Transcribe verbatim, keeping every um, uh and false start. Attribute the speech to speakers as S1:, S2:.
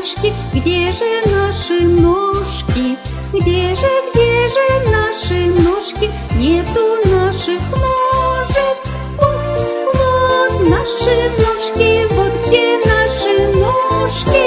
S1: ножки, где же наши ножки? Где же, где же наши ножки? Нету наших ножек. Вот, вот наши ножки, вот где наши ножки.